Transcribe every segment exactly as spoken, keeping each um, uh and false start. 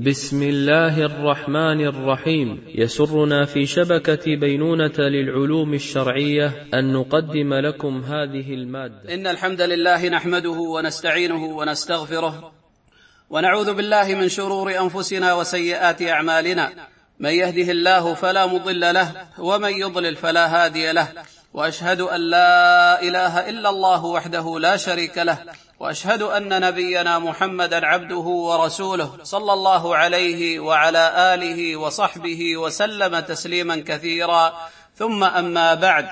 بسم الله الرحمن الرحيم. يسرنا في شبكة بينونة للعلوم الشرعية أن نقدم لكم هذه المادة. إن الحمد لله نحمده ونستعينه ونستغفره ونعوذ بالله من شرور أنفسنا وسيئات أعمالنا، من يهده الله فلا مضل له ومن يضلل فلا هادي له، وأشهد أن لا إله إلا الله وحده لا شريك له، وأشهد أن نبينا محمدا عبده ورسوله صلى الله عليه وعلى آله وصحبه وسلم تسليما كثيرا، ثم أما بعد،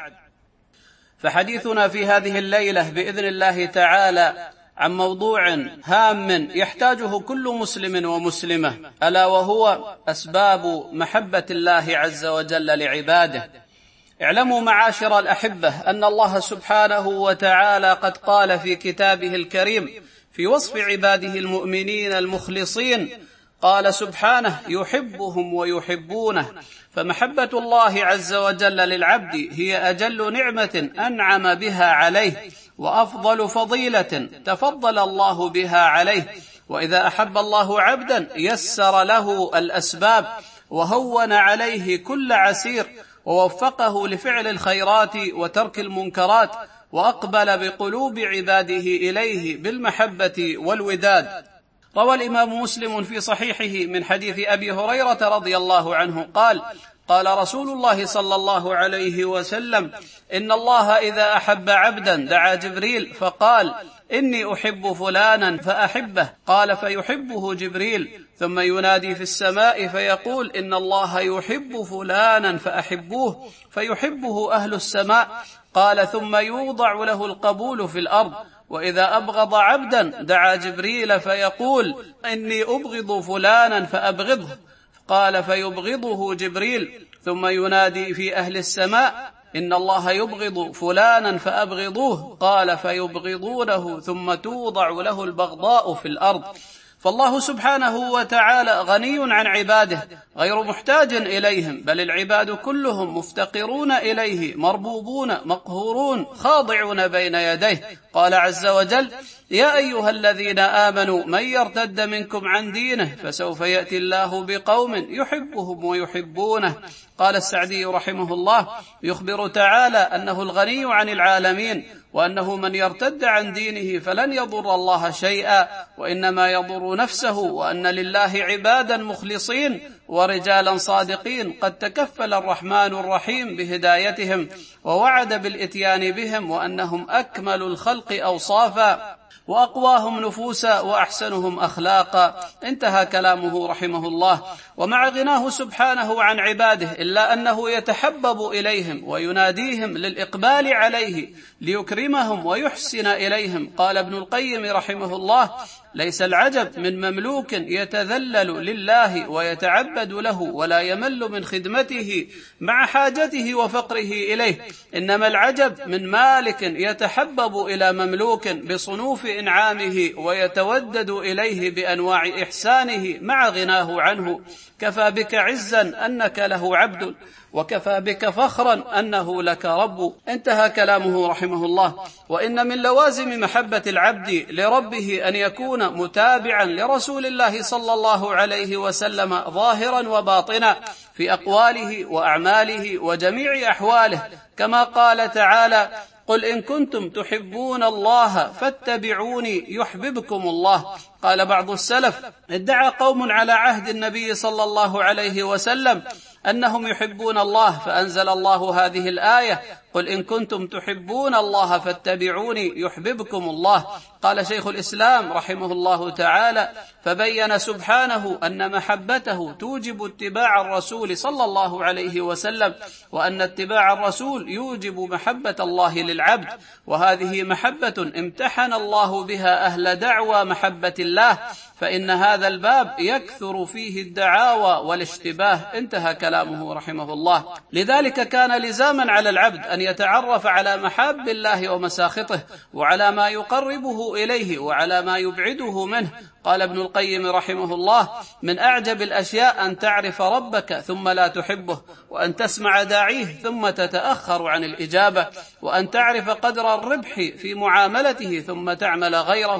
فحديثنا في هذه الليلة بإذن الله تعالى عن موضوع هام يحتاجه كل مسلم ومسلمة، ألا وهو أسباب محبة الله عز وجل لعباده. اعلموا معاشر الأحبة أن الله سبحانه وتعالى قد قال في كتابه الكريم في وصف عباده المؤمنين المخلصين، قال سبحانه: يحبهم ويحبونه. فمحبة الله عز وجل للعبد هي أجل نعمة أنعم بها عليه، وأفضل فضيلة تفضل الله بها عليه. وإذا أحب الله عبدا يسر له الأسباب وهون عليه كل عسير، ووفقه لفعل الخيرات وترك المنكرات، وأقبل بقلوب عباده إليه بالمحبة والوداد. روى الإمام مسلم في صحيحه من حديث أبي هريرة رضي الله عنه قال: قال رسول الله صلى الله عليه وسلم: إن الله إذا أحب عبدا دعا جبريل فقال: إني أحب فلانا فأحبه، قال فيحبه جبريل، ثم ينادي في السماء فيقول: إن الله يحب فلانا فأحبوه، فيحبه أهل السماء، قال ثم يوضع له القبول في الأرض. وإذا أبغض عبدا دعا جبريل فيقول: إني أبغض فلانا فأبغضه، قال فيبغضه جبريل، ثم ينادي في أهل السماء: إن الله يبغض فلانا فأبغضوه، قال فيبغضونه، ثم توضع له البغضاء في الأرض. فالله سبحانه وتعالى غني عن عباده، غير محتاج إليهم، بل العباد كلهم مفتقرون إليه، مربوبون مقهورون خاضعون بين يديه. قال عز وجل: يا أيها الذين آمنوا من يرتد منكم عن دينه فسوف يأتي الله بقوم يحبهم ويحبونه. قال السعدي رحمه الله: يخبر تعالى أنه الغني عن العالمين، وأنه من يرتد عن دينه فلن يضر الله شيئا، وإنما يضر نفسه، وأن لله عبادا مخلصين ورجالا صادقين قد تكفل الرحمن الرحيم بهدايتهم، ووعد بالإتيان بهم، وأنهم أكمل الخلق أوصافا وأقواهم نفوسا وأحسنهم أخلاقا. انتهى كلامه رحمه الله. ومع غناه سبحانه عن عباده إلا أنه يتحبب إليهم ويناديهم للإقبال عليه ليكرمهم ويحسن إليهم. قال ابن القيم رحمه الله: ليس العجب من مملوك يتذلل لله ويتعبد له ولا يمل من خدمته مع حاجته وفقره إليه، إنما العجب من مالك يتحبب إلى مملوك بصنوف إنعامه ويتودد إليه بأنواع إحسانه مع غناه عنه. كفى بك عزا أنك له عبد، وكفى بك فخرا أنه لك رب. انتهى كلامه رحمه الله. وإن من لوازم محبة العبد لربه أن يكون متابعا لرسول الله صلى الله عليه وسلم ظاهرا وباطنا في أقواله وأعماله وجميع أحواله، كما قال تعالى: قل إن كنتم تحبون الله فاتبعوني يحببكم الله. قال بعض السلف: ادعى قوم على عهد النبي صلى الله عليه وسلم أنهم يحبون الله، فأنزل الله هذه الآية: قل إن كنتم تحبون الله فاتبعوني يحببكم الله. قال شيخ الإسلام رحمه الله تعالى: فبين سبحانه أن محبته توجب اتباع الرسول صلى الله عليه وسلم، وأن اتباع الرسول يوجب محبة الله للعبد، وهذه محبة امتحن الله بها أهل دعوى محبة الله، فإن هذا الباب يكثر فيه الدعاوى والاشتباه. انتهى كلامه رحمه الله. لذلك كان لزاما على العبد أن يتعرف على محاب الله ومساخطه، وعلى ما يقربه إليه وعلى ما يبعده منه. قال ابن القيم رحمه الله: من أعجب الأشياء أن تعرف ربك ثم لا تحبه، وأن تسمع داعيه ثم تتأخر عن الإجابة، وأن تعرف قدر الربح في معاملته ثم تعمل غيره،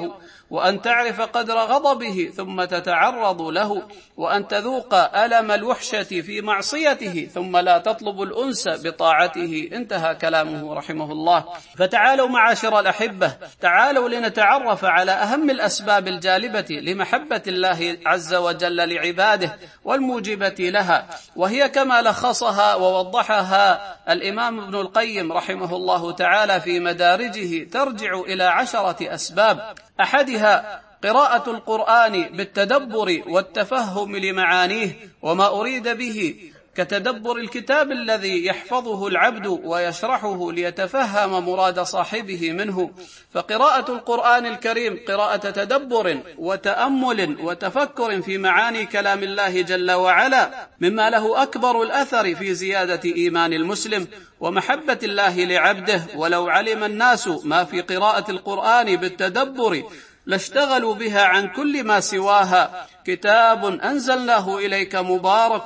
وأن تعرف قدر غضبه ثم تتعرض له، وأن تذوق ألم الوحشة في معصيته ثم لا تطلب الأنس بطاعته. انتهى كلامه رحمه الله. فتعالوا معاشر الأحبة، تعالوا لنتعرف على أهم الأسباب الجالبة لمحبة الله عز وجل لعباده والموجبة لها، وهي كما لخصها ووضحها الإمام ابن القيم رحمه الله تعالى في مدارجه ترجع إلى عشرة أسباب. أحدها قراءة القرآن بالتدبر والتفهم لمعانيه وما أريد به، كتدبر الكتاب الذي يحفظه العبد ويشرحه ليتفهم مراد صاحبه منه. فقراءة القرآن الكريم قراءة تدبر وتأمل وتفكر في معاني كلام الله جل وعلا، مما له أكبر الأثر في زيادة إيمان المسلم ومحبة الله لعبده. ولو علم الناس ما في قراءة القرآن بالتدبر لاشتغلوا بها عن كل ما سواها. كتاب أنزلناه إليك مبارك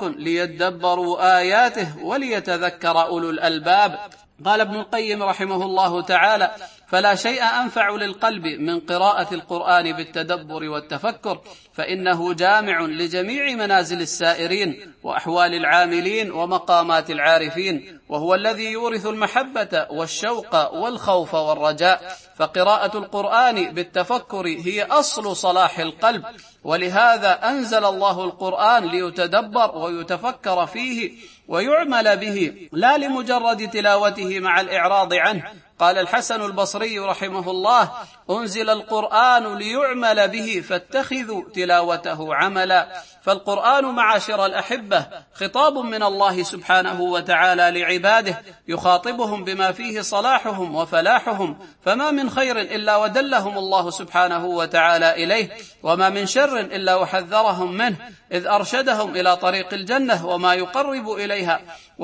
ليدبروا آياته وليتذكر أولو الألباب. قال ابن القيم رحمه الله تعالى: فلا شيء أنفع للقلب من قراءة القرآن بالتدبر والتفكر، فإنه جامع لجميع منازل السائرين وأحوال العاملين ومقامات العارفين، وهو الذي يورث المحبة والشوق والخوف والرجاء. فقراءة القرآن بالتفكر هي أصل صلاح القلب، ولهذا أنزل الله القرآن ليتدبر ويتفكر فيه ويعمل به، لا لمجرد تلاوته مع الإعراض عنه. قال الحسن البصري رحمه الله: أنزل القرآن ليعمل به فاتخذوا تلاوته عملا. فالقرآن معاشر الأحبة خطاب من الله سبحانه وتعالى لعباده، يخاطبهم بما فيه صلاحهم وفلاحهم، فما من خير إلا ودلهم الله سبحانه وتعالى إليه، وما من شر إلا وحذرهم منه، إذ أرشدهم إلى طريق الجنة وما يقرب إليها،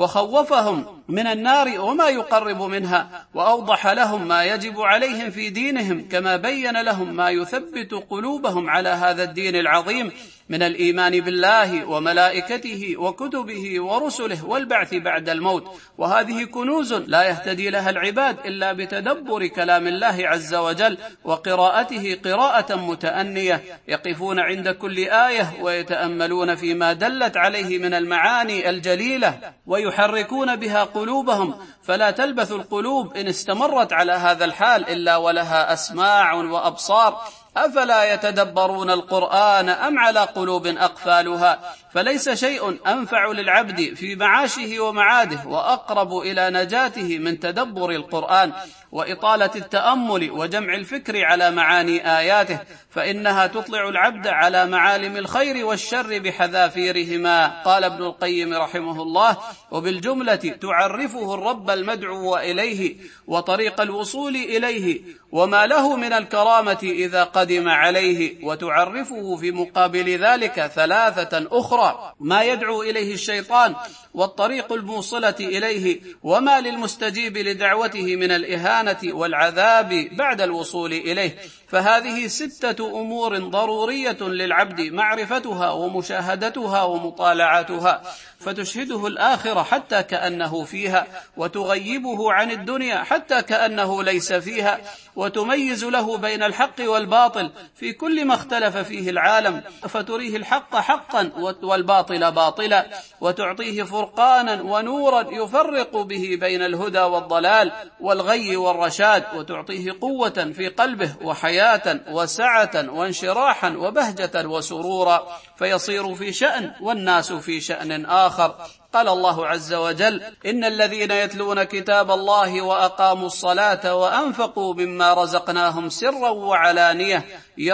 وخوفهم من النار وما يقرب منها، وأوضح لهم ما يجب عليهم في دينهم، كما بين لهم ما يثبت قلوبهم على هذا الدين العظيم من الإيمان بالله وملائكته وكتبه ورسله والبعث بعد الموت. وهذه كنوز لا يهتدي لها العباد إلا بتدبر كلام الله عز وجل وقراءته قراءة متأنية، يقفون عند كل آية ويتأملون فيما دلت عليه من المعاني الجليلة ويحركون بها قلوبهم، فلا تلبث القلوب إن استمرت على هذا الحال إلا ولها أسماع وأبصار. أفلا يتدبرون القرآن أم على قلوب أقفالها؟ فليس شيء أنفع للعبد في معاشه ومعاده وأقرب إلى نجاته من تدبر القرآن وإطالة التأمل وجمع الفكر على معاني آياته، فإنها تطلع العبد على معالم الخير والشر بحذافيرهما. قال ابن القيم رحمه الله: وبالجملة تعرفه الرب المدعو إليه وطريق الوصول إليه وما له من الكرامة إذا قدم عليه، وتعرفه في مقابل ذلك ثلاثة أخرى: ما يدعو إليه الشيطان، والطريق الموصلة إليه، وما للمستجيب لدعوته من الإهانة والعذاب بعد الوصول إليه. فهذه ستة أمور ضرورية للعبد معرفتها ومشاهدتها ومطالعتها، فتشهده الآخرة حتى كأنه فيها، وتغيبه عن الدنيا حتى كأنه ليس فيها، وتميز له بين الحق والباطل في كل ما اختلف فيه العالم، فتريه الحق حقا والباطل باطلا، وتعطيه فرقانا ونورا يفرق به بين الهدى والضلال والغي والرشاد، وتعطيه قوة في قلبه وحياة وسعة وانشراحا وبهجة وسرورا، فيصير في شأن والناس في شأن آخر. قال الله عز وجل: إن الذين يتلون كتاب الله وأقاموا الصلاة وأنفقوا مما رزقناهم سرا وعلانية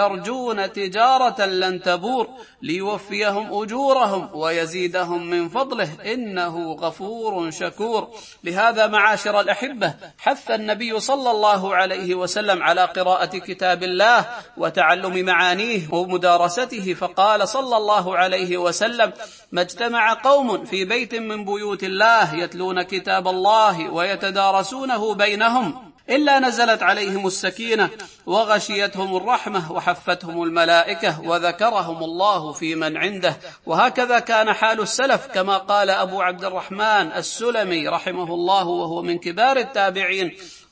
يرجون تجارة لن تبور ليوفيهم أجورهم ويزيدهم من فضله إنه غفور شكور. لهذا معاشر الأحبة حث النبي صلى الله عليه وسلم على قراءة كتاب الله وتعلم معانيه ومدارسته، فقال صلى الله عليه وسلم: ما اجتمع قوم في بيت من بيوت الله يتلون كتاب الله ويتدارسونه بينهم إلا نزلت عليهم السكينة وغشيتهم الرحمة وحفتهم الملائكة وذكرهم الله في من عنده. وهكذا كان حال السلف، كما قال أبو عبد الرحمن السلمي رحمه الله وهو من كبار التابعين: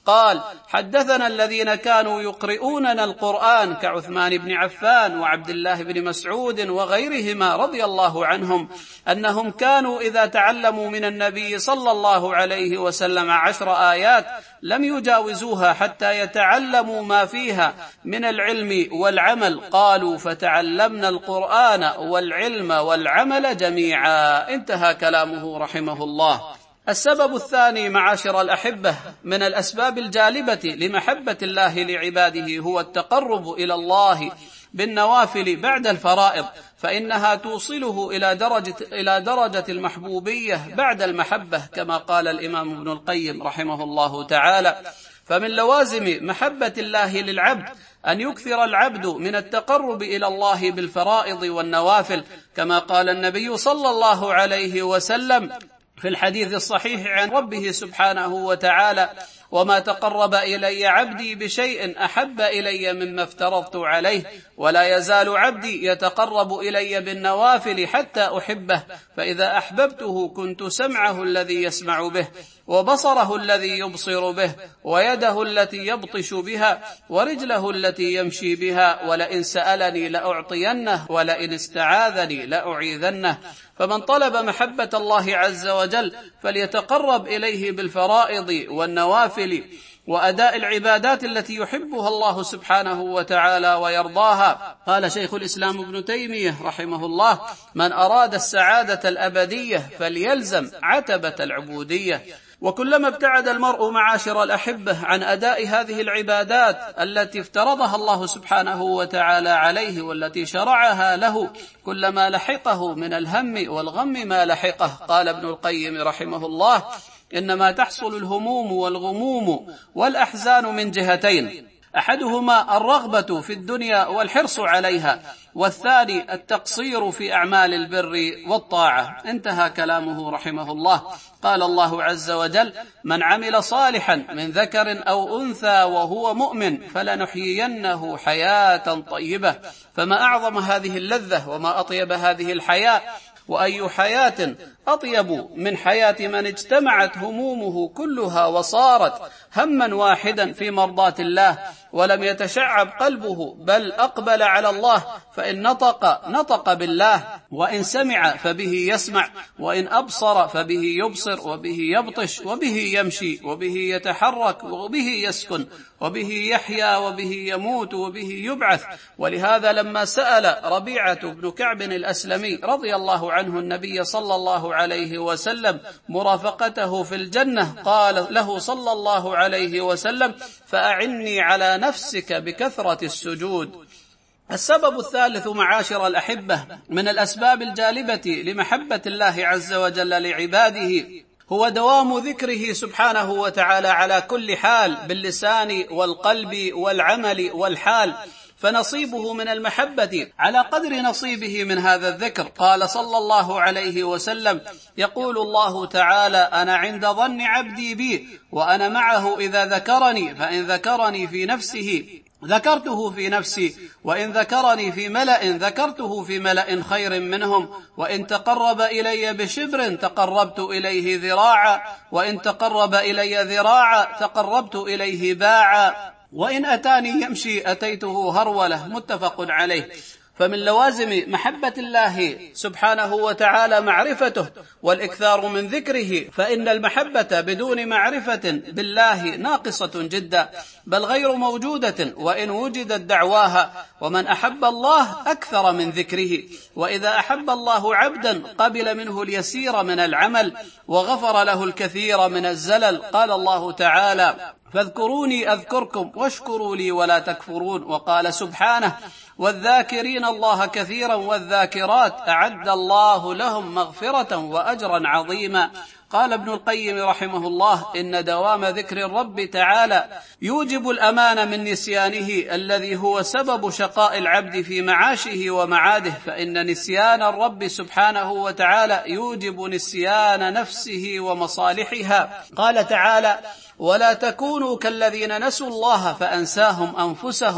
قال: حدثنا الذين كانوا يقرؤوننا القرآن كعثمان بن عفان وعبد الله بن مسعود وغيرهما رضي الله عنهم أنهم كانوا إذا تعلموا من النبي صلى الله عليه وسلم عشر آيات لم يجاوزوها حتى يتعلموا ما فيها من العلم والعمل. قالوا: فتعلمنا القرآن والعلم والعمل جميعا. انتهى كلامه رحمه الله. السبب الثاني معاشر الأحبة من الأسباب الجالبة لمحبة الله لعباده هو التقرب إلى الله بالنوافل بعد الفرائض، فإنها توصله إلى درجة, إلى درجة المحبوبية بعد المحبة، كما قال الإمام ابن القيم رحمه الله تعالى: فمن لوازم محبة الله للعبد أن يكثر العبد من التقرب إلى الله بالفرائض والنوافل، كما قال النبي صلى الله عليه وسلم في الحديث الصحيح عن ربه سبحانه وتعالى: وما تقرب إلي عبدي بشيء أحب إلي مما افترضت عليه، ولا يزال عبدي يتقرب إلي بالنوافل حتى أحبه، فإذا أحببته كنت سمعه الذي يسمع به، وبصره الذي يبصر به، ويده التي يبطش بها، ورجله التي يمشي بها، ولئن سألني لأعطينه، ولئن استعاذني لأعيذنه. فمن طلب محبة الله عز وجل فليتقرب إليه بالفرائض والنوافل وأداء العبادات التي يحبها الله سبحانه وتعالى ويرضاها. قال شيخ الإسلام ابن تيمية رحمه الله: من أراد السعادة الأبدية فليلزم عتبة العبودية. وكلما ابتعد المرء معاشر الأحبة عن أداء هذه العبادات التي افترضها الله سبحانه وتعالى عليه والتي شرعها له، كلما لحقه من الهم والغم ما لحقه. قال ابن القيم رحمه الله: إنما تحصل الهموم والغموم والأحزان من جهتين: أحدهما الرغبة في الدنيا والحرص عليها، والثاني التقصير في أعمال البر والطاعة. انتهى كلامه رحمه الله. قال الله عز وجل: من عمل صالحا من ذكر أو أنثى وهو مؤمن فلنحيينه حياة طيبة. فما أعظم هذه اللذة وما أطيب هذه الحياة، وأي حياة أطيب من حياة من اجتمعت همومه كلها وصارت هما واحدا في مرضاة الله، ولم يتشعب قلبه بل أقبل على الله، فإن نطق نطق بالله، وإن سمع فبه يسمع، وإن أبصر فبه يبصر، وبه يبطش، وبه يمشي، وبه يتحرك، وبه يسكن، وبه يحيا، وبه يموت، وبه يبعث. ولهذا لما سأل ربيعة بن كعب الأسلمي رضي الله عنه النبي صلى الله عليه وسلم مرافقته في الجنة، قال له صلى الله عليه وسلم: فأعني على نفسك بكثرة السجود. السبب الثالث معاشر الأحبة من الأسباب الجالبة لمحبة الله عز وجل لعباده هو دوام ذكره سبحانه وتعالى على كل حال باللسان والقلب والعمل والحال، فنصيبه من المحبة على قدر نصيبه من هذا الذكر. قال صلى الله عليه وسلم: يقول الله تعالى: أنا عند ظن عبدي بي وأنا معه إذا ذكرني، فإن ذكرني في نفسه ذكرته في نفسي، وإن ذكرني في ملأ ذكرته في ملأ خير منهم، وإن تقرب إلي بشبر تقربت إليه ذراعا، وإن تقرب إلي ذراعا تقربت إليه باعا، وإن أتاني يمشي أتيته هرولة. متفق عليه. فمن لوازم محبة الله سبحانه وتعالى معرفته والإكثار من ذكره، فإن المحبة بدون معرفة بالله ناقصة جدا، بل غير موجودة وإن وجدت دعواها. ومن أحب الله أكثر من ذكره، وإذا أحب الله عبدا قبل منه اليسير من العمل وغفر له الكثير من الزلل. قال الله تعالى: فاذكروني أذكركم واشكروا لي ولا تكفرون. وقال سبحانه: والذاكرين الله كثيرا والذاكرات أعد الله لهم مغفرة وأجرا عظيما. قال ابن القيم رحمه الله: إن دوام ذكر الرب تعالى يوجب الأمان من نسيانه الذي هو سبب شقاء العبد في معاشه ومعاده، فإن نسيان الرب سبحانه وتعالى يوجب نسيان نفسه ومصالحها. قال تعالى: ولا تكونوا كالذين نسوا الله فأنساهم أنفسهم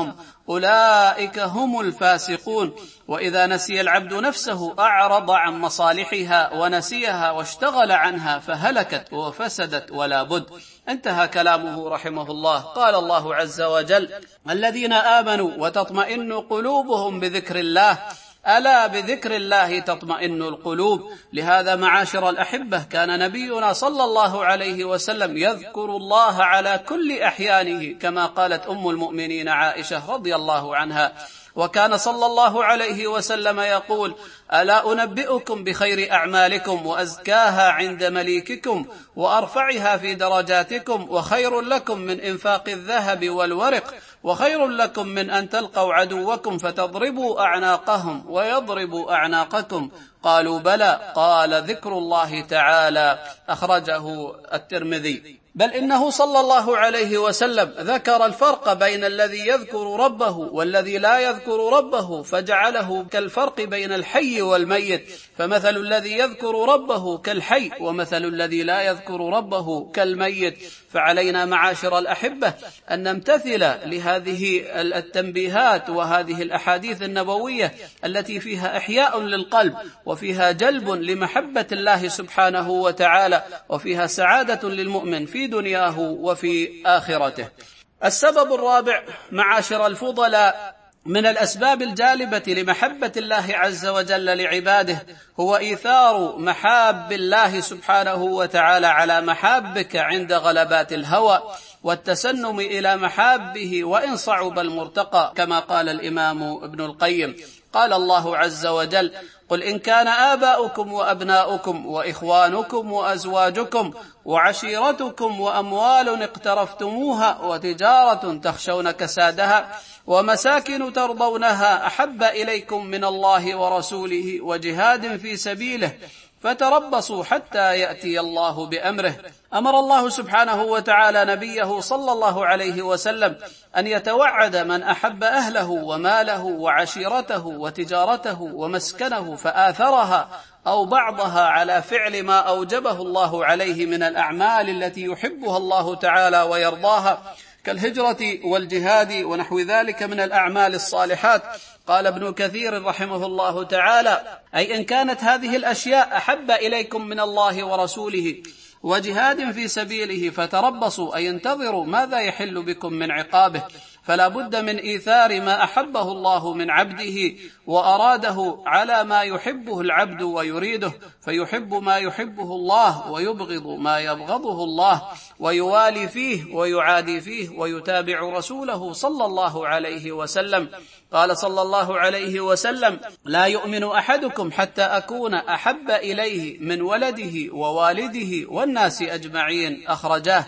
أولئك هم الفاسقون. وإذا نسي العبد نفسه أعرض عن مصالحها ونسيها واشتغل عنها فهلكت وفسدت ولا بد. انتهى كلامه رحمه الله. قال الله عز وجل: الذين آمنوا وتطمئن قلوبهم بذكر الله، ألا بذكر الله تطمئن القلوب. لهذا معاشر الأحبة كان نبينا صلى الله عليه وسلم يذكر الله على كل أحيانه، كما قالت أم المؤمنين عائشة رضي الله عنها. وكان صلى الله عليه وسلم يقول: ألا أنبئكم بخير أعمالكم وأزكاها عند مليككم وأرفعها في درجاتكم، وخير لكم من إنفاق الذهب والورق، وخير لكم من أن تلقوا عدوكم فتضربوا أعناقهم ويضربوا أعناقكم. قالوا: بلى. قال: ذكر الله تعالى. أخرجه الترمذي. بل إنه صلى الله عليه وسلم ذكر الفرق بين الذي يذكر ربه والذي لا يذكر ربه، فجعله كالفرق بين الحي والميت، فمثل الذي يذكر ربه كالحي ومثل الذي لا يذكر ربه كالميت. فعلينا معاشر الأحبة أن نمتثل لهذه التنبيهات وهذه الأحاديث النبوية التي فيها إحياء للقلب، وفيها جلب لمحبة الله سبحانه وتعالى، وفيها سعادة للمؤمن في دنياه وفي آخرته. السبب الرابع معاشر الفضلاء من الأسباب الجالبة لمحبة الله عز وجل لعباده هو إيثار محاب الله سبحانه وتعالى على محابك عند غلبات الهوى، والتسنم إلى محابه وإن صعب المرتقى، كما قال الإمام ابن القيم. قال الله عز وجل: قل إن كان آباؤكم وأبناؤكم وإخوانكم وأزواجكم وعشيرتكم وأموال اقترفتموها وتجارة تخشون كسادها ومساكن ترضونها أحب إليكم من الله ورسوله وجهاد في سبيله فتربصوا حتى يأتي الله بأمره. أمر الله سبحانه وتعالى نبيه صلى الله عليه وسلم أن يتوعد من أحب أهله وماله وعشيرته وتجارته ومسكنه فآثرها أو بعضها على فعل ما أوجبه الله عليه من الأعمال التي يحبها الله تعالى ويرضاها، كالهجرة والجهاد ونحو ذلك من الأعمال الصالحات. قال ابن كثير رحمه الله تعالى: أي إن كانت هذه الأشياء أحب إليكم من الله ورسوله وجهاد في سبيله فتربصوا، أي انتظروا ماذا يحل بكم من عقابه. فلا بد من إيثار ما أحبه الله من عبده وأراده على ما يحبه العبد ويريده، فيحب ما يحبه الله ويبغض ما يبغضه الله، ويوالي فيه ويعادي فيه، ويتابع رسوله صلى الله عليه وسلم. قال صلى الله عليه وسلم: لا يؤمن أحدكم حتى أكون أحب إليه من ولده ووالده والناس أجمعين. أخرجاه.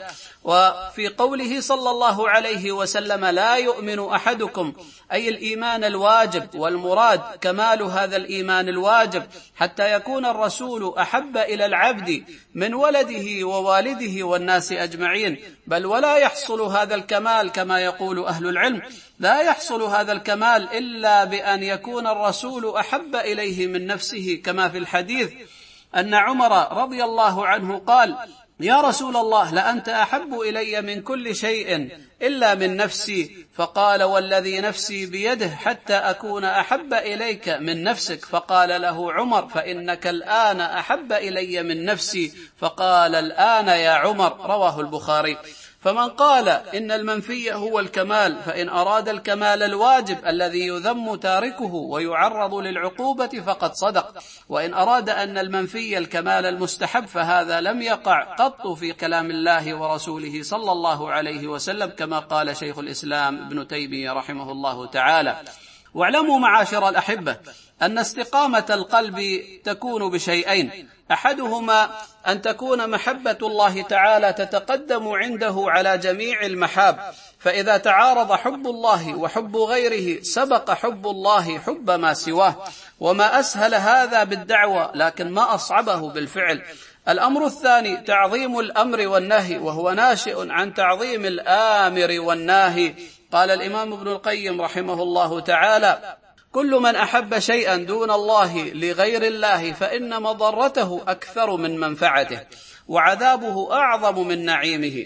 وفي قوله صلى الله عليه وسلم: لا يؤمن أحدكم، أي الإيمان الواجب، والمراد كمال هذا الإيمان الواجب حتى يكون الرسول أحب إلى العبد من ولده ووالده والناس أجمعين. بل ولا يحصل هذا الكمال كما يقول أهل العلم، لا يحصل هذا الكمال إلا بأن يكون الرسول أحب إليه من نفسه، كما في الحديث أن عمر رضي الله عنه قال: يا رسول الله، لأنت أحب إلي من كل شيء إلا من نفسي. فقال: والذي نفسي بيده حتى أكون أحب إليك من نفسك. فقال له عمر: فإنك الآن أحب إلي من نفسي. فقال: الآن يا عمر. رواه البخاري. فمن قال إن المنفي هو الكمال فإن أراد الكمال الواجب الذي يذم تاركه ويعرض للعقوبة فقد صدق، وإن أراد أن المنفي الكمال المستحب فهذا لم يقع قط في كلام الله ورسوله صلى الله عليه وسلم، كما قال شيخ الإسلام ابن تيمية رحمه الله تعالى. واعلموا معاشر الأحبة أن استقامة القلب تكون بشيئين: أحدهما أن تكون محبة الله تعالى تتقدم عنده على جميع المحاب، فإذا تعارض حب الله وحب غيره سبق حب الله حب ما سواه. وما أسهل هذا بالدعوة لكن ما أصعبه بالفعل. الأمر الثاني تعظيم الأمر والنهي، وهو ناشئ عن تعظيم الآمر والناهي. قال الإمام ابن القيم رحمه الله تعالى: كل من أحب شيئا دون الله لغير الله فإن مضرته أكثر من منفعته وعذابه أعظم من نعيمه.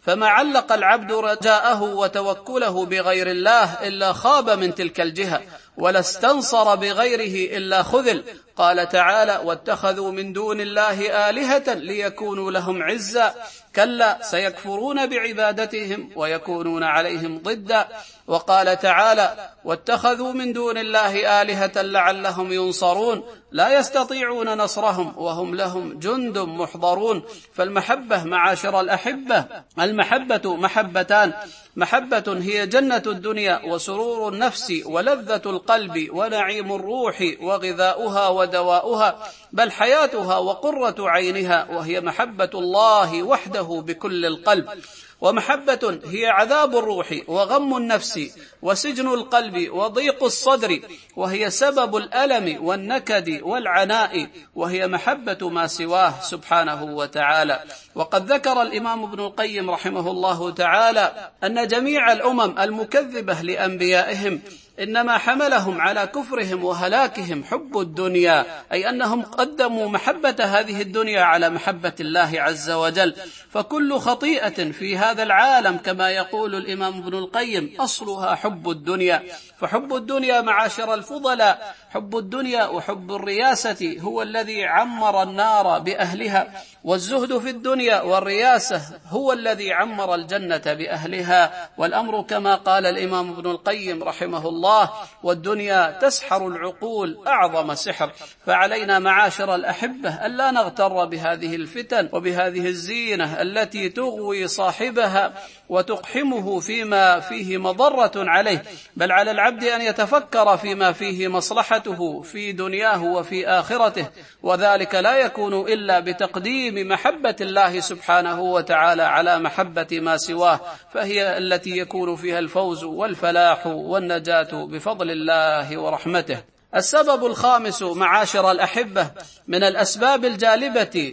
فما علق العبد رجاءه وتوكله بغير الله إلا خاب من تلك الجهة، ولا استنصر بغيره إلا خذل. قال تعالى: واتخذوا من دون الله آلهة ليكونوا لهم عزا، كلا سيكفرون بعبادتهم ويكونون عليهم ضدا. وقال تعالى: واتخذوا من دون الله آلهة لعلهم ينصرون، لا يستطيعون نصرهم وهم لهم جند محضرون. فالمحبة معاشر الأحبة، المحبة محبتان: محبة هي جنة الدنيا وسرور النفس ولذة القلب ونعيم الروح وغذاؤها ودواؤها، بل حياتها وقرة عينها، وهي محبة الله وحده بكل القلب. ومحبة هي عذاب الروح وغم النفس وسجن القلب وضيق الصدر، وهي سبب الألم والنكد والعناء، وهي محبة ما سواه سبحانه وتعالى. وقد ذكر الإمام ابن القيم رحمه الله تعالى أن جميع الأمم المكذبة لأنبيائهم إنما حملهم على كفرهم وهلاكهم حب الدنيا، أي أنهم قدموا محبة هذه الدنيا على محبة الله عز وجل. فكل خطيئة في هذا العالم كما يقول الإمام ابن القيم أصلها حب الدنيا. فحب الدنيا معاشر الفضلاء، حب الدنيا وحب الرياسة هو الذي عمر النار بأهلها، والزهد في الدنيا والرياسة هو الذي عمر الجنة بأهلها. والأمر كما قال الإمام ابن القيم رحمه الله: والدنيا تسحر العقول أعظم سحر. فعلينا معاشر الأحبة ألا نغتر بهذه الفتن وبهذه الزينة التي تغوي صاحبها وتقحمه فيما فيه مضرة عليه، بل على العبد أن يتفكر فيما فيه مصلحته في دنياه وفي آخرته، وذلك لا يكون إلا بتقديم محبة الله سبحانه وتعالى على محبة ما سواه، فهي التي يكون فيها الفوز والفلاح والنجاة بفضل الله ورحمته. السبب الخامس معاشر الأحبة من الأسباب الجالبة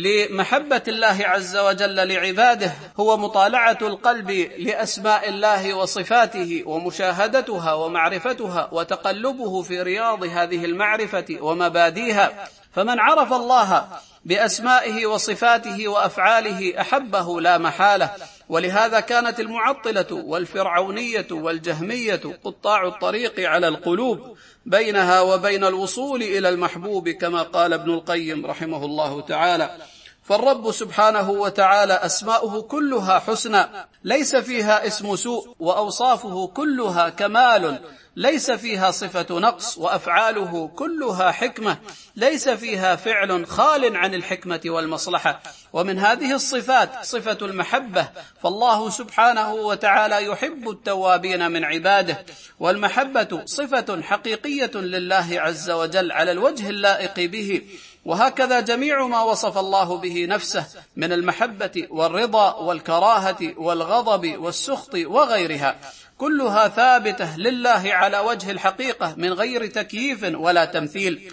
لمحبة الله عز وجل لعباده هو مطالعة القلب لأسماء الله وصفاته ومشاهدتها ومعرفتها وتقلبه في رياض هذه المعرفة ومباديها. فمن عرف الله بأسمائه وصفاته وأفعاله أحبه لا محالة. ولهذا كانت المعطلة والفرعونية والجهمية قطاع الطريق على القلوب بينها وبين الوصول إلى المحبوب، كما قال ابن القيم رحمه الله تعالى: فالرب سبحانه وتعالى أسماؤه كلها حسنى ليس فيها اسم سوء، وأوصافه كلها كمال ليس فيها صفة نقص، وأفعاله كلها حكمة ليس فيها فعل خال عن الحكمة والمصلحة. ومن هذه الصفات صفة المحبة، فالله سبحانه وتعالى يحب التوابين من عباده، والمحبة صفة حقيقية لله عز وجل على الوجه اللائق به. وهكذا جميع ما وصف الله به نفسه من المحبة والرضا والكراهة والغضب والسخط وغيرها كلها ثابتة لله على وجه الحقيقة من غير تكييف ولا تمثيل.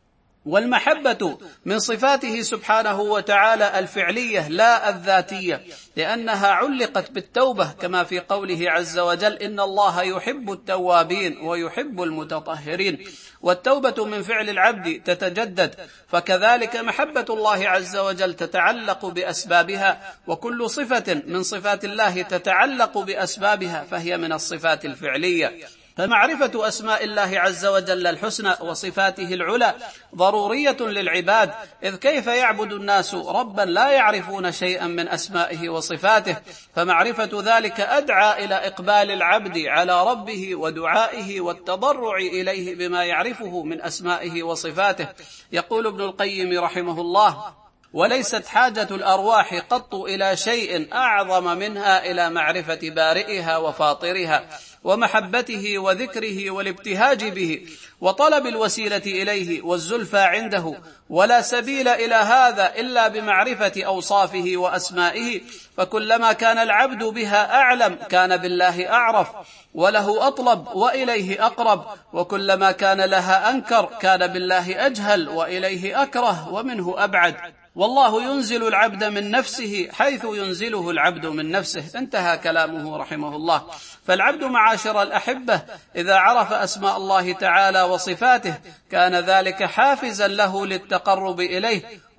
والمحبة من صفاته سبحانه وتعالى الفعلية لا الذاتية، لأنها علقت بالتوبة كما في قوله عز وجل: إن الله يحب التوابين ويحب المتطهرين. والتوبة من فعل العبد تتجدد، فكذلك محبة الله عز وجل تتعلق بأسبابها، وكل صفة من صفات الله تتعلق بأسبابها فهي من الصفات الفعلية. فمعرفة أسماء الله عز وجل الحسنى وصفاته العلى ضرورية للعباد، إذ كيف يعبد الناس ربا لا يعرفون شيئا من أسمائه وصفاته؟ فمعرفة ذلك أدعى إلى إقبال العبد على ربه ودعائه والتضرع إليه بما يعرفه من أسمائه وصفاته. يقول ابن القيم رحمه الله: وليست حاجة الأرواح قط إلى شيء أعظم منها إلى معرفة بارئها وفاطرها ومحبته وذكره والابتهاج به وطلب الوسيلة إليه والزلفى عنده، ولا سبيل إلى هذا إلا بمعرفة أوصافه وأسمائه. فكلما كان العبد بها أعلم كان بالله أعرف وله أطلب وإليه أقرب، وكلما كان لها أنكر كان بالله أجهل وإليه أكره ومنه أبعد. والله ينزل العبد من نفسه حيث ينزله العبد من نفسه. انتهى كلامه رحمه الله. فالعبد معاشر الأحبة إذا عرف أسماء الله تعالى وصفاته كان ذلك حافزا له للتقرب إليه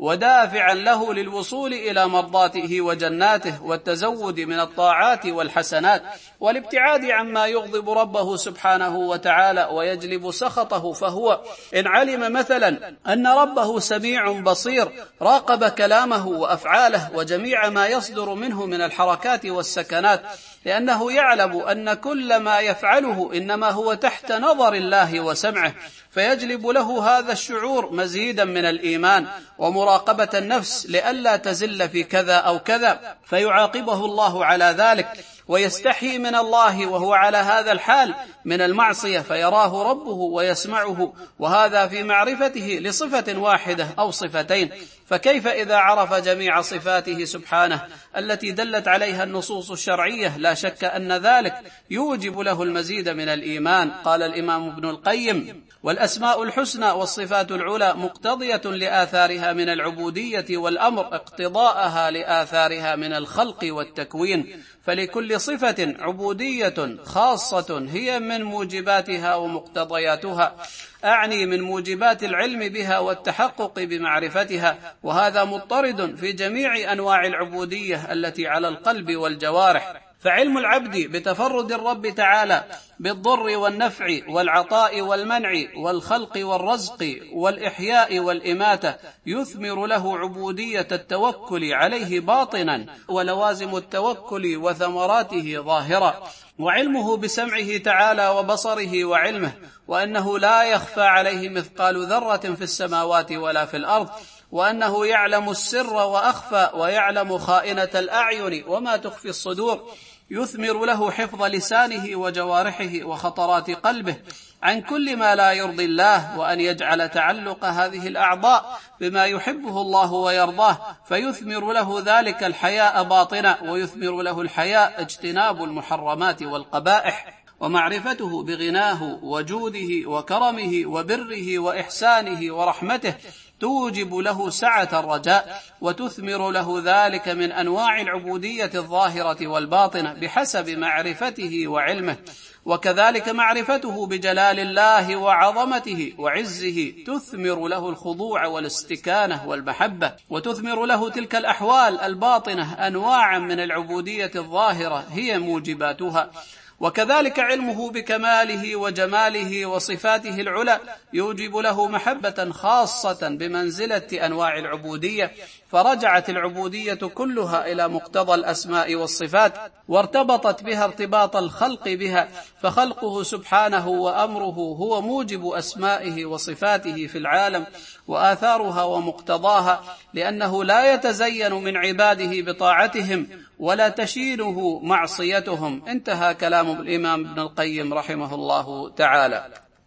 ودافعا له للوصول إلى مرضاته وجناته والتزود من الطاعات والحسنات والابتعاد عما يغضب ربه سبحانه وتعالى ويجلب سخطه. فهو إن علم مثلا أن ربه سميع بصير راقب كلامه وأفعاله وجميع ما يصدر منه من الحركات والسكنات، لأنه يعلم أن كل ما يفعله إنما هو تحت نظر الله وسمعه، فيجلب له هذا الشعور مزيدا من الإيمان ومراقبة النفس لئلا تزل في كذا أو كذا، فيعاقبه الله على ذلك ويستحي من الله وهو على هذا الحال من المعصية، فيراه ربه ويسمعه، وهذا في معرفته لصفة واحدة أو صفتين. فكيف إذا عرف جميع صفاته سبحانه التي دلت عليها النصوص الشرعية؟ لا شك أن ذلك يوجب له المزيد من الإيمان. قال الإمام ابن القيم: والأسماء الحسنى والصفات العلى مقتضية لآثارها من العبودية والأمر اقتضاءها لآثارها من الخلق والتكوين، فلكل صفة عبودية خاصة هي من موجباتها ومقتضياتها، أعني من موجبات العلم بها والتحقق بمعرفتها، وهذا مضطرد في جميع أنواع العبودية التي على القلب والجوارح. فعلم العبد بتفرد الرب تعالى بالضر والنفع والعطاء والمنع والخلق والرزق والإحياء والإماتة يثمر له عبودية التوكل عليه باطنا ولوازم التوكل وثمراته ظاهرة. وعلمه بسمعه تعالى وبصره وعلمه وأنه لا يخفى عليه مثقال ذرة في السماوات ولا في الأرض، وأنه يعلم السر وأخفى ويعلم خائنة الأعين وما تخفي الصدور، يثمر له حفظ لسانه وجوارحه وخطرات قلبه عن كل ما لا يرضي الله، وأن يجعل تعلق هذه الأعضاء بما يحبه الله ويرضاه، فيثمر له ذلك الحياء باطنا، ويثمر له الحياء اجتناب المحرمات والقبائح، ومعرفته بغناه وجوده وكرمه وبره وإحسانه ورحمته توجب له سعة الرجاء، وتثمر له ذلك من أنواع العبودية الظاهرة والباطنة بحسب معرفته وعلمه. وكذلك معرفته بجلال الله وعظمته وعزه تثمر له الخضوع والاستكانة والمحبة، وتثمر له تلك الأحوال الباطنة أنواعا من العبودية الظاهرة هي موجباتها. وكذلك علمه بكماله وجماله وصفاته العلى يوجب له محبة خاصة بمنزلة أنواع العبودية، فرجعت العبودية كلها إلى مقتضى الأسماء والصفات، وارتبطت بها ارتباط الخلق بها، فخلقه سبحانه وأمره هو موجب أسمائه وصفاته في العالم وآثارها ومقتضاها، لأنه لا يتزين من عباده بطاعتهم ولا تشينه معصيتهم. انتهى كلام الإمام ابن القيم رحمه الله تعالى.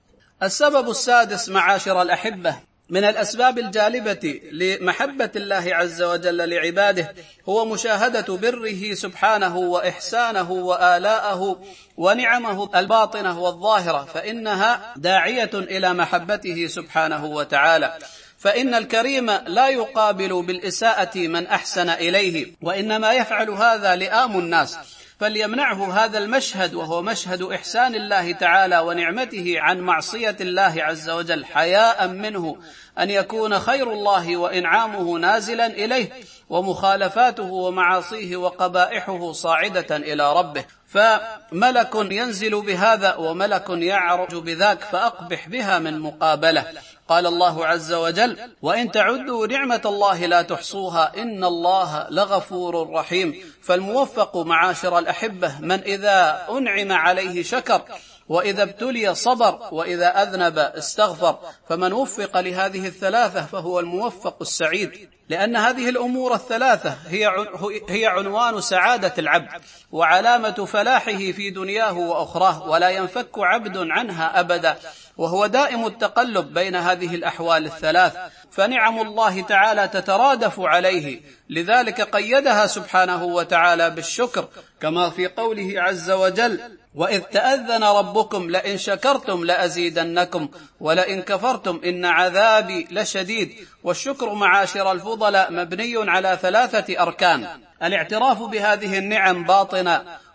السبب السادس معاشر الأحبة من الأسباب الجالبة لمحبة الله عز وجل لعباده هو مشاهدة بره سبحانه وإحسانه وآلاءه ونعمه الباطنة والظاهرة، فإنها داعية إلى محبته سبحانه وتعالى. فإن الكريم لا يقابل بالإساءة من أحسن إليه، وإنما يفعل هذا لئام الناس، فليمنعه هذا المشهد وهو مشهد إحسان الله تعالى ونعمته عن معصية الله عز وجل حياء منه أن يكون خير الله وإنعامه نازلا إليه، ومخالفاته ومعاصيه وقبائحه صاعدة إلى ربه، فملك ينزل بهذا وملك يعرج بذاك، فأقبح بها من مقابلة. قال الله عز وجل: وإن تعدوا نعمة الله لا تحصوها إن الله لغفور رحيم. فالموفق معاشر الأحبة من إذا أنعم عليه شكر، وإذا ابتلي صبر، وإذا أذنب استغفر. فمن وفق لهذه الثلاثة فهو الموفق السعيد، لأن هذه الأمور الثلاثة هي هي عنوان سعادة العبد وعلامة فلاحه في دنياه وأخراه، ولا ينفك عبد عنها أبدا، وهو دائم التقلب بين هذه الأحوال الثلاث، فنعم الله تعالى تترادف عليه، لذلك قيدها سبحانه وتعالى بالشكر، كما في قوله عز وجل: وإذ تأذن ربكم لئن شكرتم لأزيدنكم ولئن كفرتم إن عذابي لشديد. والشكر معاشر الفضلاء مبني على ثلاثة أركان: الاعتراف بهذه النعم باطنا،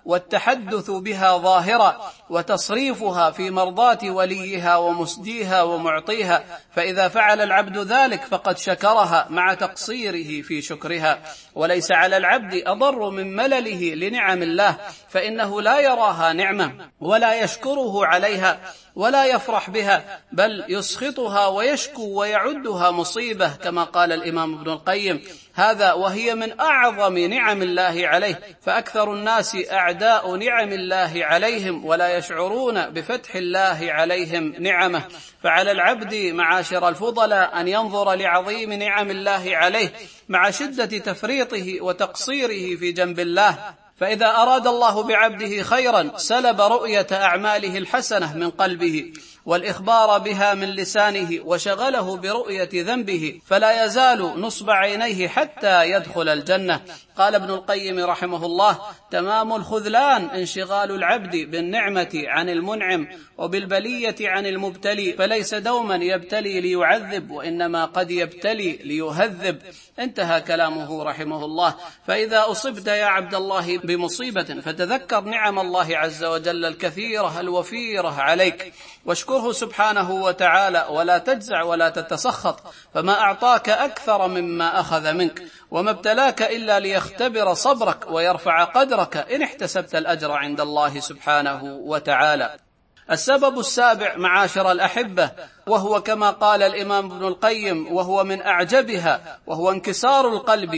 والتحدث بها ظاهرا، وتصريفها في مرضاة وليها ومسديها ومعطيها، فإذا فعل العبد ذلك فقد شكرها مع تقصيره في شكرها. وليس على العبد أضر من ملله لنعم الله، فإنه لا يراها نعمة ولا يشكره عليها ولا يفرح بها، بل يسخطها ويشكو ويعدها مصيبة، كما قال الإمام ابن القيم: هذا وهي من أعظم نعم الله عليه، فأكثر الناس أعداء نعم الله عليهم ولا يشعرون بفتح الله عليهم نعمه. فعلى العبد معاشر الفضلاء أن ينظر لعظيم نعم الله عليه مع شدة تفريطه وتقصيره في جنب الله، فإذا أراد الله بعبده خيرا سلب رؤية أعماله الحسنة من قلبه والإخبار بها من لسانه، وشغله برؤية ذنبه، فلا يزال نصب عينيه حتى يدخل الجنة. قال ابن القيم رحمه الله: تمام الخذلان انشغال العبد بالنعمة عن المنعم وبالبلية عن المبتلي، فليس دوما يبتلي ليعذب، وإنما قد يبتلي ليهذب. انتهى كلامه رحمه الله. فإذا أصبت يا عبد الله بمصيبة فتذكر نعم الله عز وجل الكثيرة الوفيرة عليك، واشكره سبحانه وتعالى، ولا تجزع ولا تتسخط، فما أعطاك أكثر مما أخذ منك، وما ابتلاك إلا ليختبر صبرك ويرفع قدرك إن احتسبت الأجر عند الله سبحانه وتعالى. السبب السابع معاشر الأحبة، وهو كما قال الإمام ابن القيم وهو من أعجبها، وهو انكسار القلب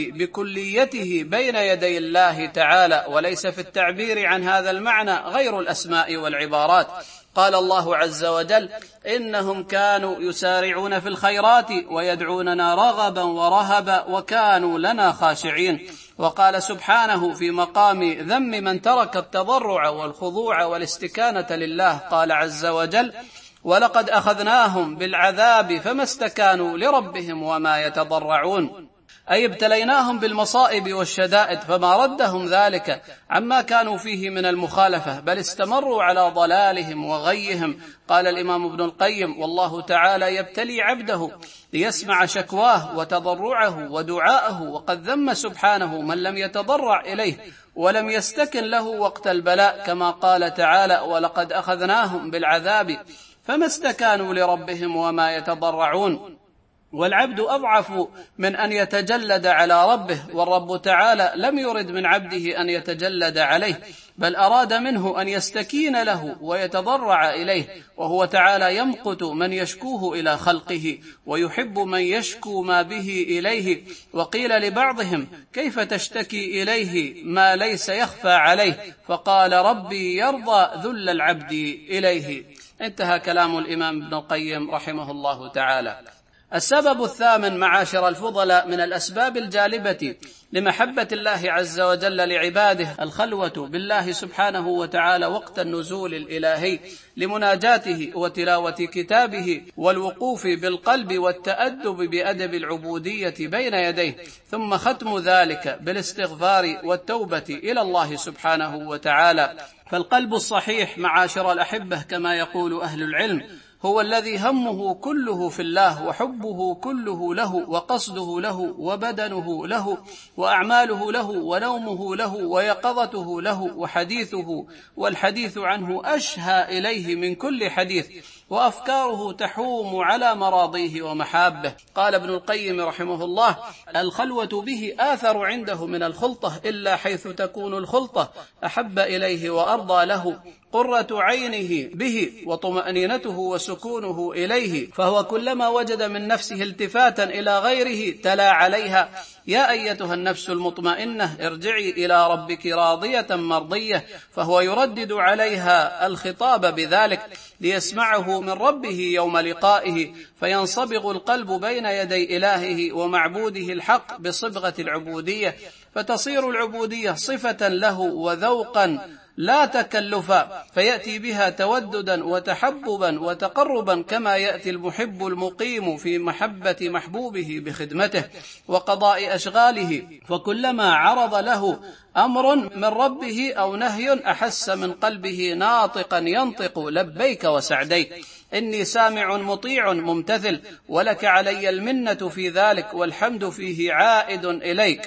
بكليته بين يدي الله تعالى، وليس في التعبير عن هذا المعنى غير الأسماء والعبارات. قال الله عز وجل: إنهم كانوا يسارعون في الخيرات ويدعوننا رغبا ورهبا وكانوا لنا خاشعين. وقال سبحانه في مقام ذم من ترك التضرع والخضوع والاستكانة لله، قال عز وجل: ولقد أخذناهم بالعذاب فما استكانوا لربهم وما يتضرعون، أي ابتليناهم بالمصائب والشدائد فما ردهم ذلك عما كانوا فيه من المخالفة، بل استمروا على ضلالهم وغيهم. قال الإمام ابن القيم: والله تعالى يبتلي عبده ليسمع شكواه وتضرعه ودعاءه، وقد ذم سبحانه من لم يتضرع إليه ولم يستكن له وقت البلاء، كما قال تعالى: ولقد أخذناهم بالعذاب فما استكانوا لربهم وما يتضرعون. والعبد أضعف من أن يتجلد على ربه، والرب تعالى لم يرد من عبده أن يتجلد عليه، بل أراد منه أن يستكين له ويتضرع إليه، وهو تعالى يمقت من يشكوه إلى خلقه ويحب من يشكو ما به إليه. وقيل لبعضهم: كيف تشتكي إليه ما ليس يخفى عليه؟ فقال: ربي يرضى ذل العبد إليه. انتهى كلام الإمام ابن القيم رحمه الله تعالى. السبب الثامن معاشر الفضلاء من الأسباب الجالبة لمحبة الله عز وجل لعباده الخلوة بالله سبحانه وتعالى وقت النزول الإلهي لمناجاته وتلاوة كتابه، والوقوف بالقلب والتأدب بأدب العبودية بين يديه، ثم ختم ذلك بالاستغفار والتوبة إلى الله سبحانه وتعالى. فالقلب الصحيح معاشر الأحبة كما يقول أهل العلم هو الذي همه كله في الله، وحبه كله له، وقصده له، وبدنه له، وأعماله له، ونومه له، ويقظته له، وحديثه والحديث عنه أشهى إليه من كل حديث، وأفكاره تحوم على مراضيه ومحابه. قال ابن القيم رحمه الله: الخلوة به آثر عنده من الخلطة، إلا حيث تكون الخلطة أحب إليه وأرضى له، قرة عينه به وطمأنينته وسكونه إليه، فهو كلما وجد من نفسه التفاتا إلى غيره تلا عليها: يا أيتها النفس المطمئنة ارجعي إلى ربك راضية مرضية. فهو يردد عليها الخطاب بذلك ليسمعه من ربه يوم لقائه، فينصبغ القلب بين يدي إلهه ومعبوده الحق بصبغة العبودية، فتصير العبودية صفة له وذوقا لا تكلفا، فيأتي بها توددا وتحببا وتقربا، كما يأتي المحب المقيم في محبة محبوبه بخدمته وقضاء أشغاله. فكلما عرض له أمر من ربه أو نهي أحس من قلبه ناطقا ينطق: لبيك وسعديك، إني سامع مطيع ممتثل، ولك علي المنة في ذلك، والحمد فيه عائد إليك.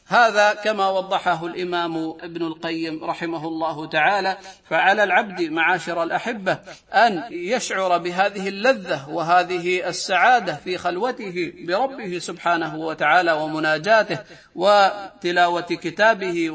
هذا كما وضحه الإمام ابن القيم رحمه الله تعالى. فعلى العبد معاشر الأحبة أن يشعر بهذه اللذة وهذه السعادة في خلوته بربه سبحانه وتعالى ومناجاته وتلاوة كتابه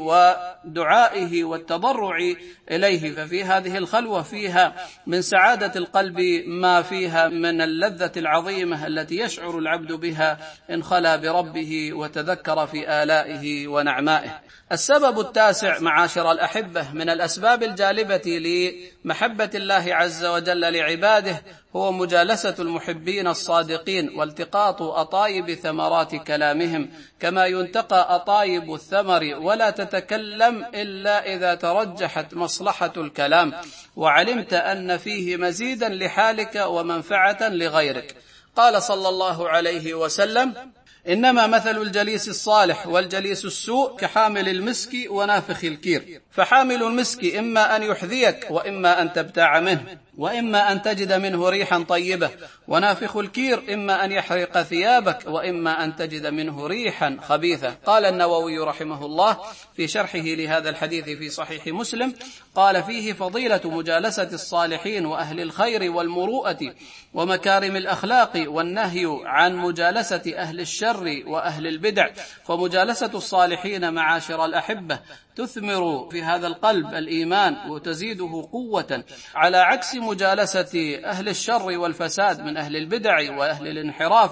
ودعائه والتضرع إليه. ففي هذه الخلوة فيها من سعادة القلب ما فيها من اللذة العظيمة التي يشعر العبد بها إن خلا بربه وتذكر في آلائه ونعمائه. السبب التاسع معاشر الأحبة من الأسباب الجالبة لمحبة الله عز وجل لعباده هو مجالسة المحبين الصادقين والتقاط أطايب ثمرات كلامهم، كما ينتقى أطايب الثمر ولا تتكلم إلا إذا ترجحت مصلحة الكلام وعلمت أن فيه مزيدا لحالك ومنفعة لغيرك. قال صلى الله عليه وسلم: إنما مثل الجليس الصالح والجليس السوء كحامل المسك ونافخ الكير، فحامل المسك إما أن يحذيك وإما أن تبتاع منه وإما أن تجد منه ريحا طيبة، ونافخ الكير إما أن يحرق ثيابك وإما أن تجد منه ريحا خبيثة. قال النووي رحمه الله في شرحه لهذا الحديث في صحيح مسلم، قال فيه فضيلة مجالسة الصالحين وأهل الخير والمروءة ومكارم الأخلاق، والنهي عن مجالسة أهل الشر وأهل البدع. فمجالسة الصالحين معاشر الأحبة تثمر في هذا القلب الإيمان وتزيده قوة، على عكس مجالسة أهل الشر والفساد من أهل البدع وأهل الانحراف.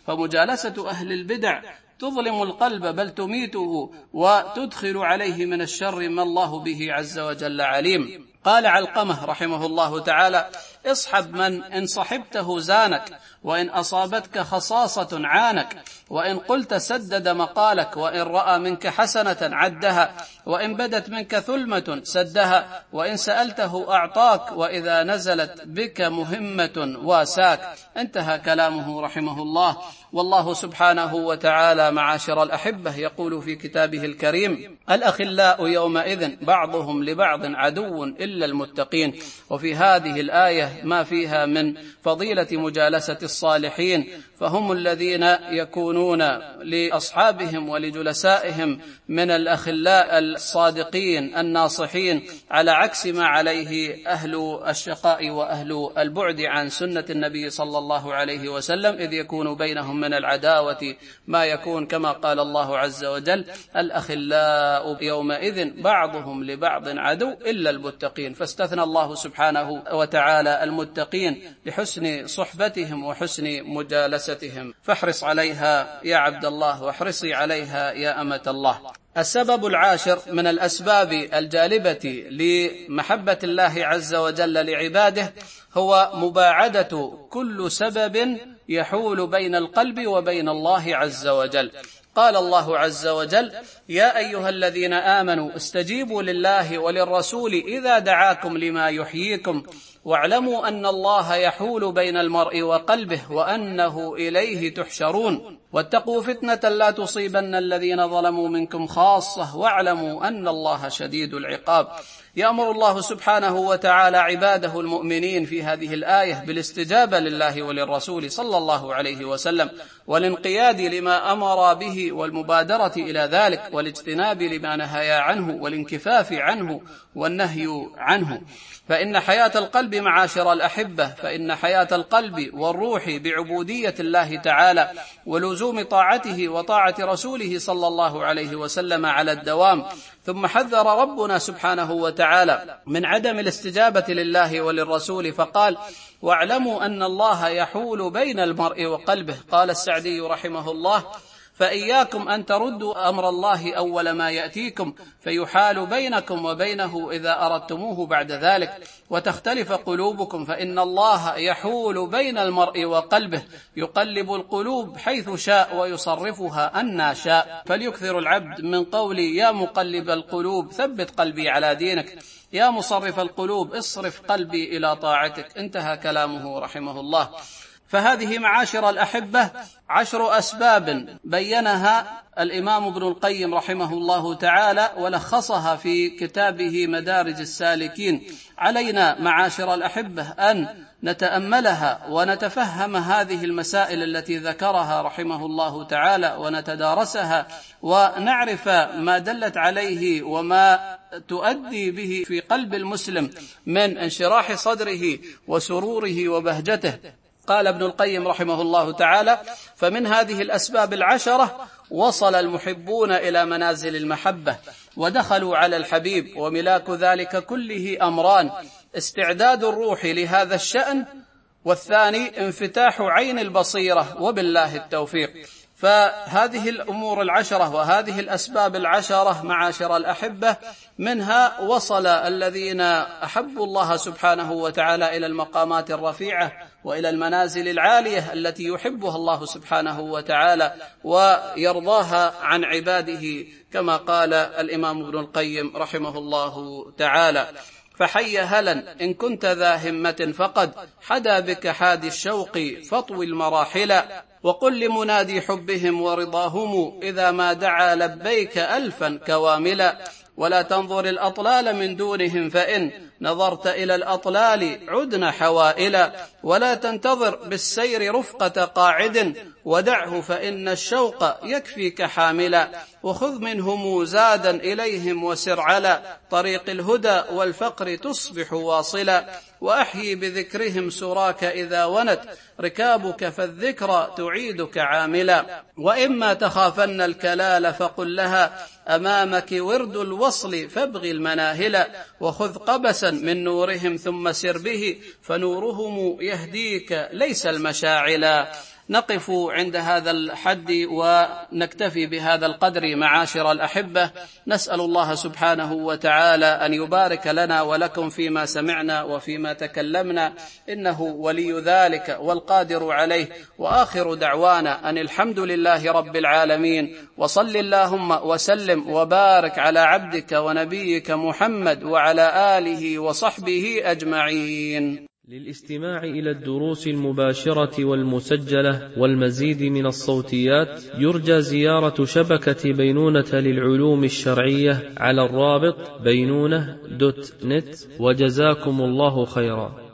فمجالسة أهل البدع تظلم القلب بل تميته وتدخل عليه من الشر ما الله به عز وجل عليم. قال علقمة رحمه الله تعالى: اصحب من إن صحبته زانك، وإن أصابتك خصاصة عانك، وإن قلت سدد مقالك، وإن رأى منك حسنة عدها، وإن بدت منك ثلمة سدها، وإن سألته أعطاك، وإذا نزلت بك مهمة واساك. انتهى كلامه رحمه الله. والله سبحانه وتعالى معاشر الأحبة يقول في كتابه الكريم: الأخلاء يومئذ بعضهم لبعض عدو إلا المتقين. وفي هذه الآية ما فيها من فضيلة مجالسة الصالحين، فهم الذين يكونون لأصحابهم ولجلسائهم من الأخلاء الصادقين الناصحين، على عكس ما عليه أهل الشقاء وأهل البعد عن سنة النبي صلى الله عليه وسلم، إذ يكون بينهم من العداوة ما يكون كما قال الله عز وجل: الأخلاء يومئذ بعضهم لبعض عدو إلا المتقين. فاستثنى الله سبحانه وتعالى المتقين لحسن صحبتهم وحسن مجالستهم. فاحرص عليها يا عبد الله، واحرصي عليها يا أمة الله. السبب العاشر من الأسباب الجالبة لمحبة الله عز وجل لعباده هو مباعدة كل سبب يحول بين القلب وبين الله عز وجل. قال الله عز وجل: يا أيها الذين آمنوا استجيبوا لله وللرسول إذا دعاكم لما يحييكم، واعلموا أن الله يحول بين المرء وقلبه وأنه إليه تحشرون، واتقوا فتنة لا تصيبن الذين ظلموا منكم خاصة، واعلموا أن الله شديد العقاب. يأمر الله سبحانه وتعالى عباده المؤمنين في هذه الآية بالاستجابة لله وللرسول صلى الله عليه وسلم، والانقياد لما أمر به والمبادرة إلى ذلك، والاجتناب لما نهى عنه، والانكفاف عنه والنهي عنه. فإن حياة القلب معاشر الأحبة فإن حياة القلب والروح بعبودية الله تعالى ولزوم طاعته وطاعة رسوله صلى الله عليه وسلم على الدوام. ثم حذر ربنا سبحانه وتعالى من عدم الاستجابة لله وللرسول فقال: واعلموا أن الله يحول بين المرء وقلبه. قال السعدي رحمه الله: فإياكم أن تردوا أمر الله أول ما يأتيكم فيحال بينكم وبينه إذا أردتموه بعد ذلك، وتختلف قلوبكم، فإن الله يحول بين المرء وقلبه، يقلب القلوب حيث شاء ويصرفها أن شاء. فليكثر العبد من قولي: يا مقلب القلوب ثبت قلبي على دينك، يا مصرف القلوب اصرف قلبي إلى طاعتك. انتهى كلامه رحمه الله. فهذه معاشر الأحبة عشر أسباب بينها الإمام ابن القيم رحمه الله تعالى ولخصها في كتابه مدارج السالكين. علينا معاشر الأحبة أن نتأملها ونتفهم هذه المسائل التي ذكرها رحمه الله تعالى ونتدارسها ونعرف ما دلت عليه وما تؤدي به في قلب المسلم من انشراح صدره وسروره وبهجته. قال ابن القيم رحمه الله تعالى: فمن هذه الأسباب العشرة وصل المحبون إلى منازل المحبة ودخلوا على الحبيب، وملاك ذلك كله أمران: استعداد الروح لهذا الشأن، والثاني انفتاح عين البصيرة، وبالله التوفيق. فهذه الأمور العشرة وهذه الأسباب العشرة معاشر الأحبة، منها وصل الذين أحبوا الله سبحانه وتعالى إلى المقامات الرفيعة وإلى المنازل العالية التي يحبها الله سبحانه وتعالى ويرضاها عن عباده، كما قال الإمام ابن القيم رحمه الله تعالى: فحي هلا إن كنت ذا همة فقد حدا بك حادي الشوق فاطوي المراحل، وقل لمنادي حبهم ورضاهم إذا ما دعا لبيك ألفا كواملا، ولا تنظر الأطلال من دونهم فإن نظرت إلى الأطلال عدن حوائلا، ولا تنتظر بالسير رفقة قاعد ودعه فإن الشوق يكفيك حاملا، وخذ منهم زادا إليهم وسر على طريق الهدى والفقر تصبح واصلا، وأحيي بذكرهم سراك إذا ونت ركابك فالذكرى تعيدك عاملا، وإما تخافن الكلال فقل لها أمامك ورد الوصل فابغي المناهل، وخذ قبسا من نورهم ثم سر به فنورهم يهديك ليس المشاعلا. نقف عند هذا الحد ونكتفي بهذا القدر معاشر الأحبة. نسأل الله سبحانه وتعالى أن يبارك لنا ولكم فيما سمعنا وفيما تكلمنا، إنه ولي ذلك والقادر عليه. وآخر دعوانا أن الحمد لله رب العالمين، وصل اللهم وسلم وبارك على عبدك ونبيك محمد وعلى آله وصحبه أجمعين. للاستماع إلى الدروس المباشرة والمسجلة والمزيد من الصوتيات يرجى زيارة شبكة بينونة للعلوم الشرعية على الرابط بينونة دوت نت، وجزاكم الله خيرا.